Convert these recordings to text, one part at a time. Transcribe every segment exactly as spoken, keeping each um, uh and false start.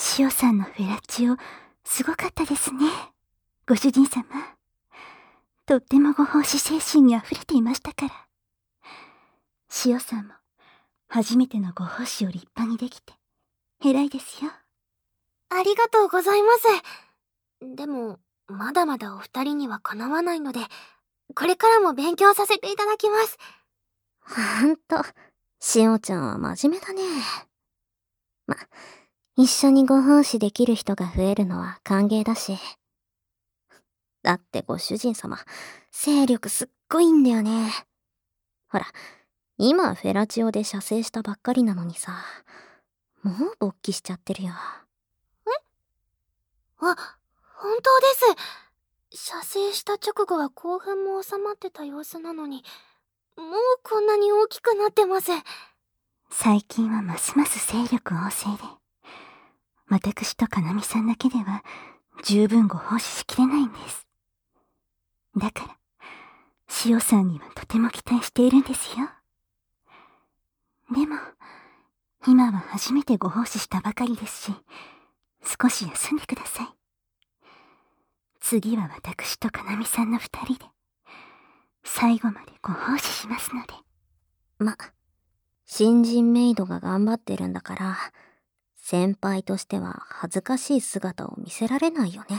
シオさんのフェラチオ、すごかったですね。ご主人様。とってもご奉仕精神にあふれていましたから。シオさんも、初めてのご奉仕を立派にできて、偉いですよ。 ありがとうございます。でも、まだまだお二人にはかなわないので、これからも勉強させていただきます。 ほんと、しおちゃんは真面目だね。ま、一緒にご奉仕できる人が増えるのは歓迎だし。だってご主人様、勢力すっごいんだよね。ほら、今フェラチオで射精したばっかりなのにさ、もう勃起しちゃってるよ。 え？あ、本当です。射精した直後は興奮も収まってた様子なのに、もうこんなに大きくなってます。 最近はますます勢力旺盛で、私とかなみさんだけでは十分ご奉仕しきれないんです。だから、シオさんにはとても期待しているんですよ。でも、今は初めてご奉仕したばかりですし、少し休んでください。次は私とかなみさんの二人で、最後までご奉仕しますので。 ま、新人メイドが頑張ってるんだから、先輩としては恥ずかしい姿を見せられないよね。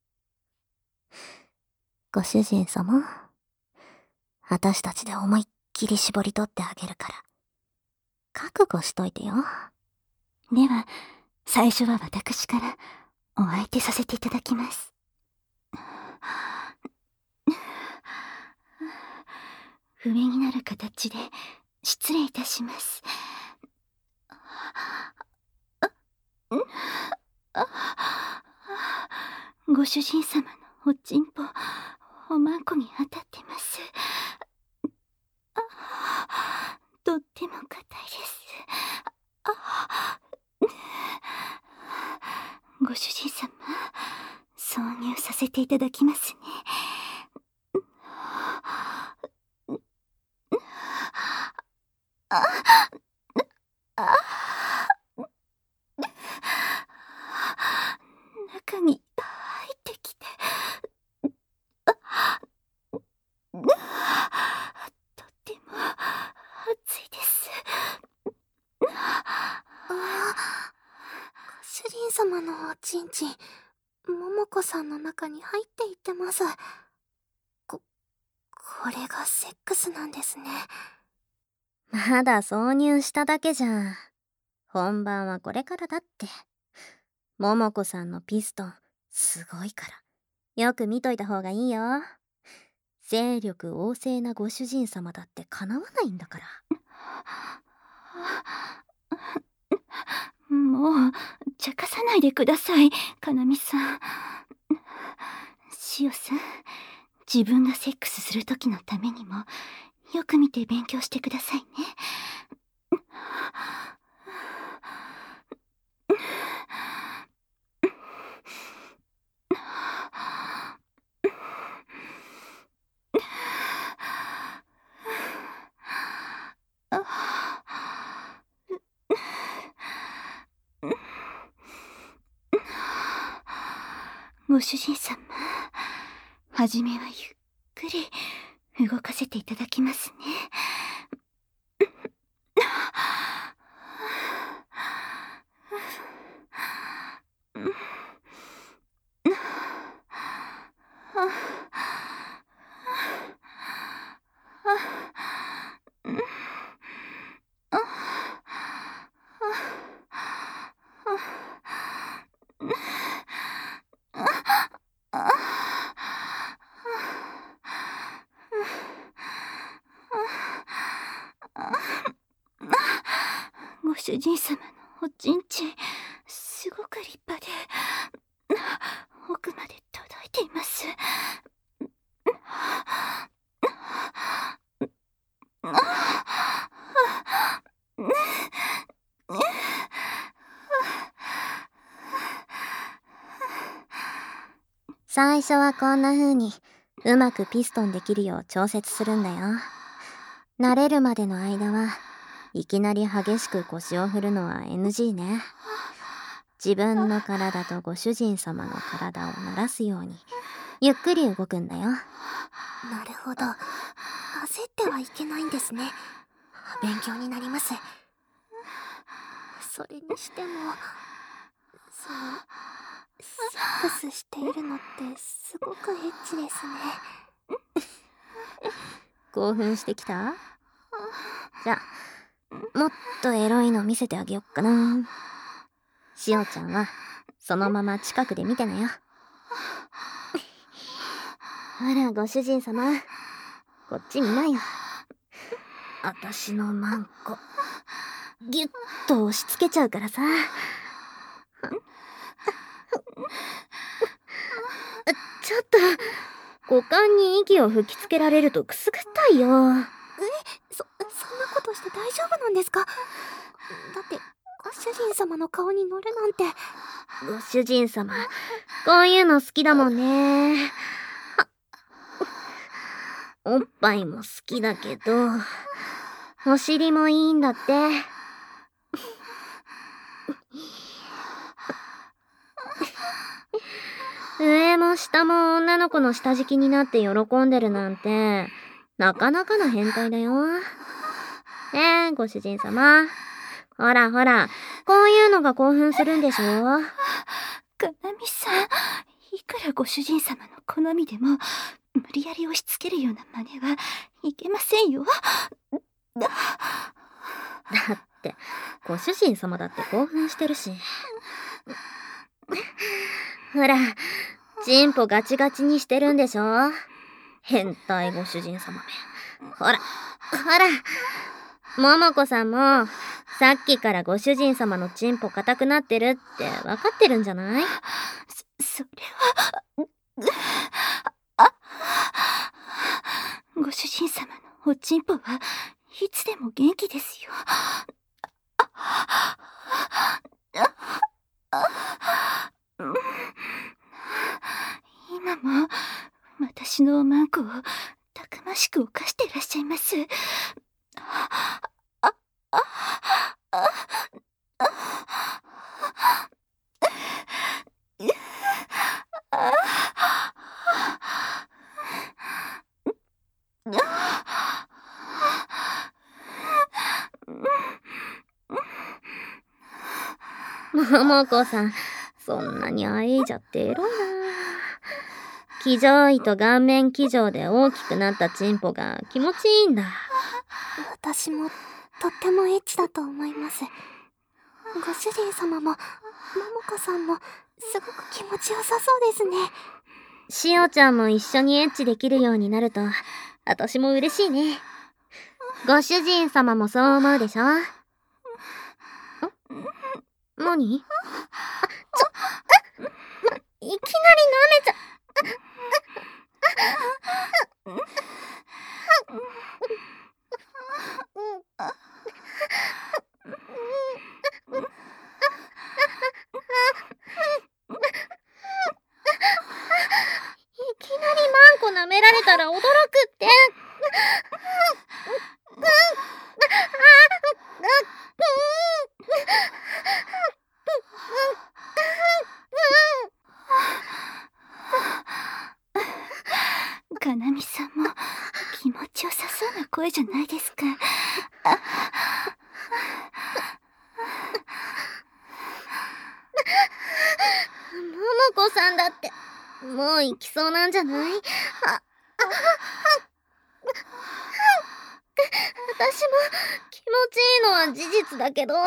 ご主人様、私たちで思いっきり絞り取ってあげるから、覚悟しといてよ。 では、最初は私からお相手させていただきます。不明になる形で失礼いたします。ご主人様のおちんぽ、おまんこに当たってます。とっても硬いです。ご主人様、挿入させていただきますね。中に入ってきて、とっても熱いです。 ご主人様のおちんちん、桃子さんの中に入っていってます。こ、これがセックスなんですね。 まだ挿入しただけじゃん。本番はこれからだって。桃子さんのピストン、すごいから。よく見といた方がいいよ。勢力旺盛なご主人様だってかなわないんだから。 もう、茶化さないでください、かなみさん。しおさん、自分がセックスする時のためにも、よく見て勉強してくださいね。ご主人様、はじめはゆっくり動かせていただきますね。ご主人様のおちんちん、すごく立派で、奥まで届いています。 最初はこんな風にうまくピストンできるよう調節するんだよ。慣れるまでの間はいきなり激しく腰を振るのは エヌジー ね。 自分の体とご主人様の体を鳴らすようにゆっくり動くんだよ。 なるほど。焦ってはいけないんですね。勉強になります。それにしても、その、セックスしているのってすごくエッチですね。 興奮してきた？じゃあ、もっとエロいの見せてあげよっかな。しおちゃんはそのまま近くで見てなよ。ほら、ご主人様、こっち見なよ。あたしのマンコギュッと押し付けちゃうからさ。ちょっと股間に息を吹きつけられるとくすぐったいよ。 え、そ、そんなことして大丈夫なんですか？だってご主人様の顔に乗るなんて。 ご主人様、こういうの好きだもんね。おっぱいも好きだけど、お尻もいいんだって。上も下も女の子の下敷きになって喜んでるなんて、なかなかの変態だよ。ねえ、ご主人様。ほらほら、こういうのが興奮するんでしょ？ かなみさん、いくらご主人様の好みでも、無理やり押し付けるような真似はいけませんよ。 だって、ご主人様だって興奮してるし。ほら、チンポガチガチにしてるんでしょ？変態ご主人様め。ほら、ほら。ももこさんも、さっきからご主人様のチンポ硬くなってるって分かってるんじゃない？ そ、それは、あ、ご主人様のおちんぽはいつでも元気ですよ。今も私のおまんこをたくましく犯していらっしゃいます。あ、あ、あ、あ、 ももこさん、そんなにあえいじゃってエロいな。騎乗位と顔面騎乗で大きくなったチンポが気持ちいいんだ。 私もとってもエッチだと思います。ご主人様もももこさんもすごく気持ちよさそうですね。 しおちゃんも一緒にエッチできるようになると私も嬉しいね。ご主人様もそう思うでしょ？ん？何？あ、ちょ、あ、ま、いきなり舐めちゃいきなりマンコ舐められたら驚くって。 かなみさんも気持ちよさそうな声じゃないですか。ももこさんだってもう行きそうなんじゃない？あ、あ、私も気持ちいいのは事実だけど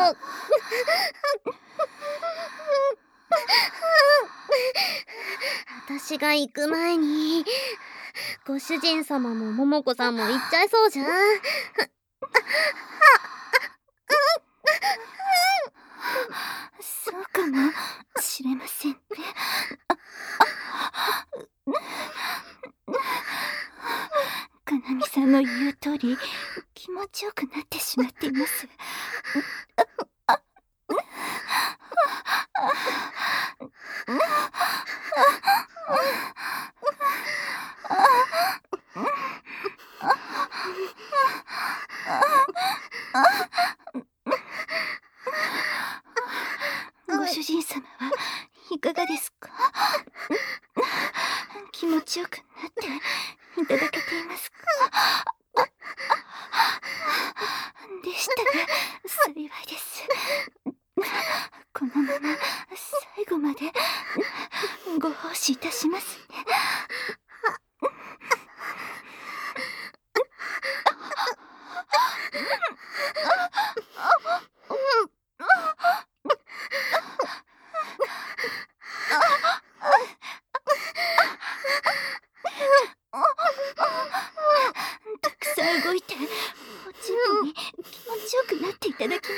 私が行く前にご主人様もももこさんも行っちゃいそうじゃん。 そうかもしれませんね。かなみさんの言う通り気持ちよくなってしまっています。ご主人様はいかがですか？気持ちよくなっていただけていますか？でしたら幸いです。このまま最後までご奉仕いたしますね。たくさん動いておちんぽに気持ちよくなっていただきます。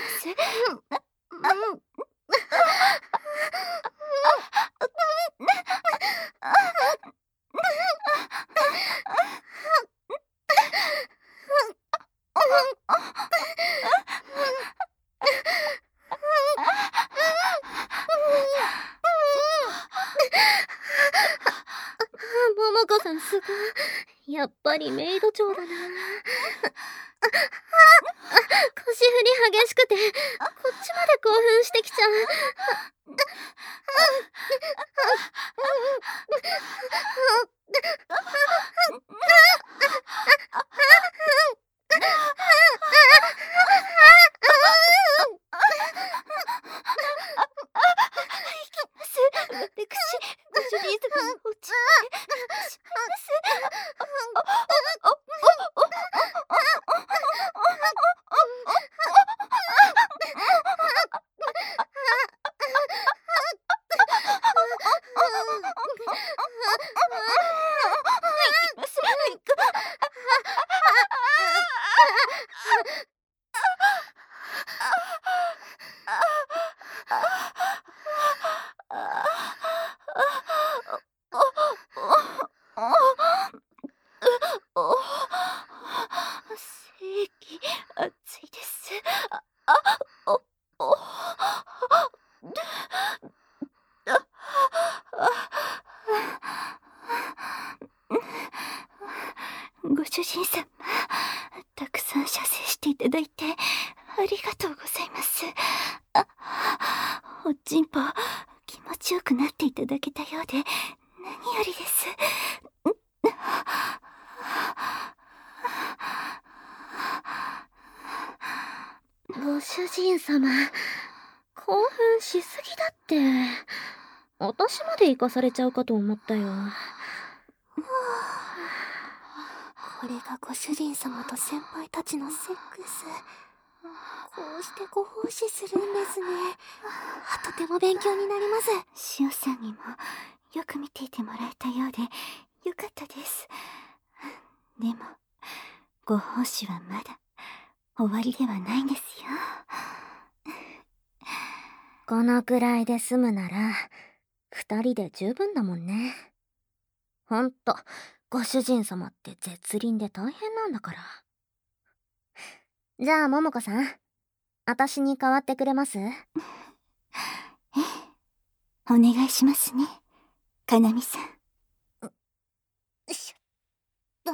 桃子さんすごい。やっぱりメイド長だな。腰振り激しくて、こっちまで興奮してきちゃう。 私、ご主人様のおちんぽでしまいます。正義熱いです。あ、お、お、ご主人様、たくさん射精していただいてありがとうございます。あ、おちんぽ気持ちよくなっていただけたようで何よりです。 ご主人様、興奮しすぎだって。私まで行かされちゃうかと思ったよ。 これがご主人様と先輩たちのセックス。こうしてご奉仕するんですね。とても勉強になります。 しおさんにもよく見ていてもらえたようでよかったです。でもご奉仕はまだ終わりではないんですよ。 このくらいで済むなら二人で十分だもんね。ほんとご主人様って絶倫で大変なんだから。じゃあ桃子さん、私に代わってくれます？ ええ、お願いしますね、かなみさん。 よいしょっ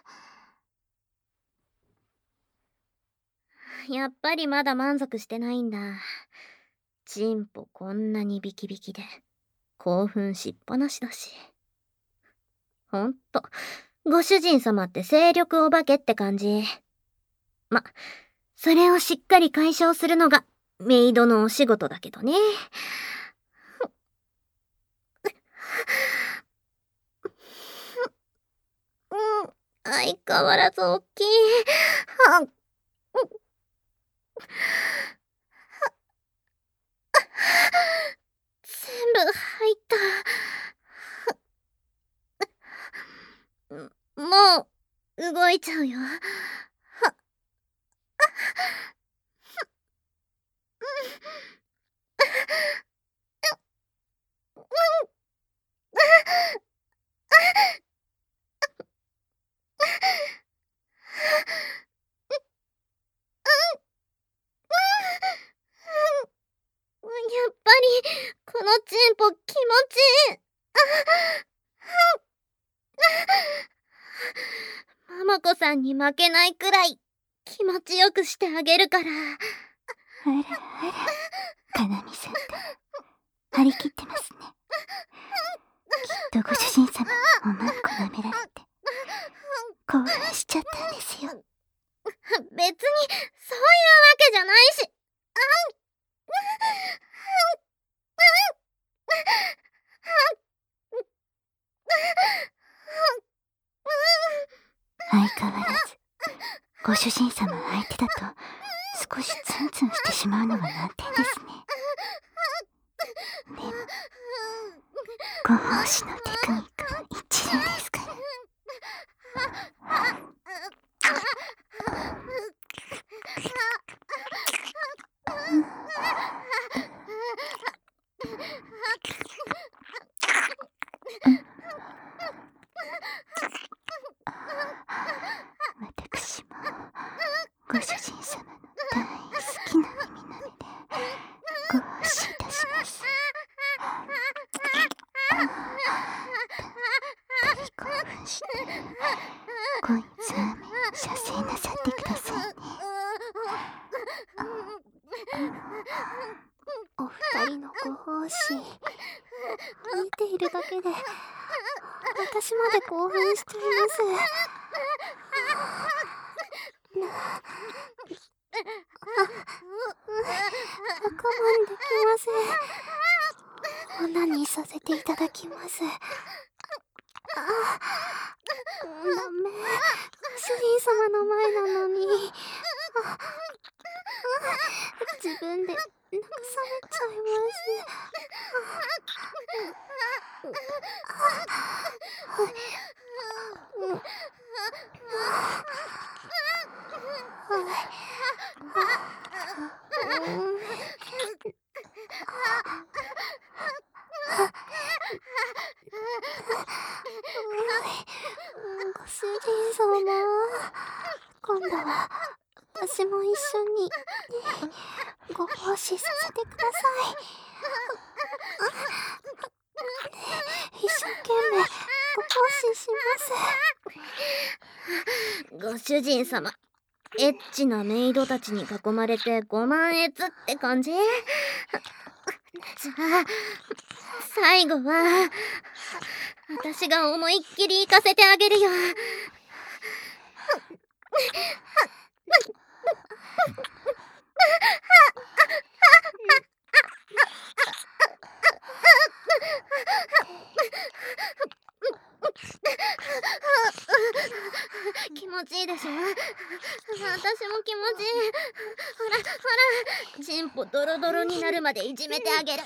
と。やっぱりまだ満足してないんだ。チンポこんなにビキビキで興奮しっぱなしだし。ほんとご主人様って精力お化けって感じ。ま、それをしっかり解消するのがメイドのお仕事だけどね。うん、相変わらず大きい。はっ全部入った。もう動いちゃうよ。はっやっぱりこのチンポ気持ちいい。ママ子さんに負けないくらい気持ちよくしてあげるから。 あらあら、かなみさんって張り切ってますね。きっとご主人様おまんこ舐められて興奮しちゃったんですよ。 別にそういうわけじゃないし。 相変わらずご主人様相手だと少しツンツンしてしまうのが難点ですね。でもご奉仕のテクニックは一流ですから。私もご主人様の大好きな耳なのでご奉仕いたします。大興奮してごいざーめん射精なさってくださいね。 お二人のご奉仕見ているだけで私まで興奮しちゃいます。我慢できません。オナニーさせていただきます。ダメ、ご主人様の前なのに自分で慰めちゃいます。ご主人様、今度は私も一緒にご奉仕させてください。一生懸命ご奉仕します。ご主人様、エッチなメイドたちに囲まれてご満悦って感じ？じゃあ最後は私が思いっきり行かせてあげるよ。気持ちいいでしょ？私も気持ちいい。ほらほら、チンポドロドロになるまでいじめてあげる。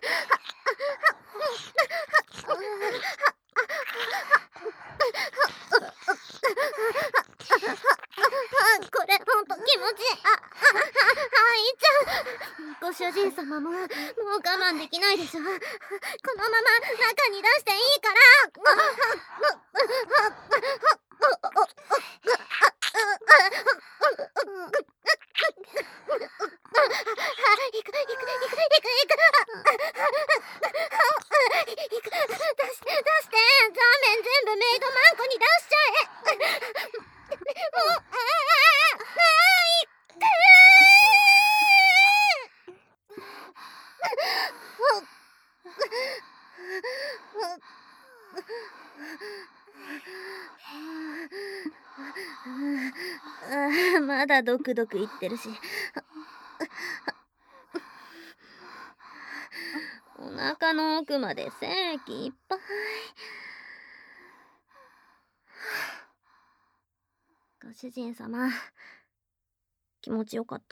これほんと気持ちいい。あ、あ、はいちゃん。ご主人様ももう我慢できないでしょ。このまま中に出していいから。行く行く行く行く行く行く。出して出して。ザーメン全部メイドマンコに出しちゃえ。もう、ああ、ああ、まだドクドク言ってるし。お腹の奥まで精液いっぱい。ご主人様、気持ちよかった？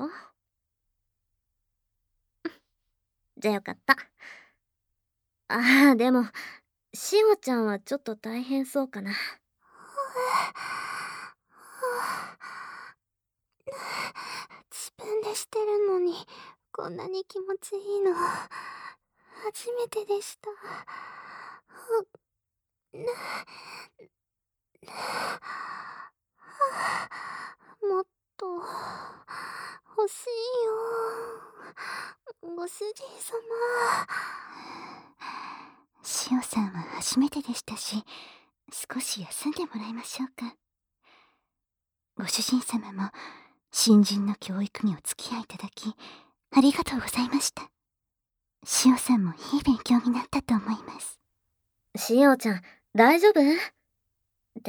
じゃあよかった。ああ、でもしおちゃんはちょっと大変そうかな。自分でしてるのにこんなに気持ちいいの初めてでした。もっと欲しいよ、ご主人様。 しおさんは初めてでしたし、少し休んでもらいましょうか。ご主人様も新人の教育にお付き合いいただきありがとうございました。 しおさんもいい勉強になったと思います。 しおちゃん、大丈夫？って、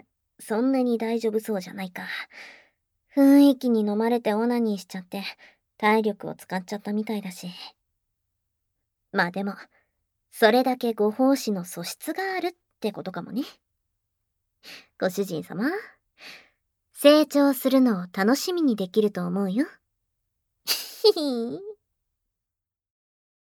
そんなに大丈夫そうじゃないか。雰囲気に飲まれてオナニーしちゃって、体力を使っちゃったみたいだし。まあでも、それだけご奉仕の素質があるってことかもね。ご主人様、成長するのを楽しみにできると思うよ。ひひー。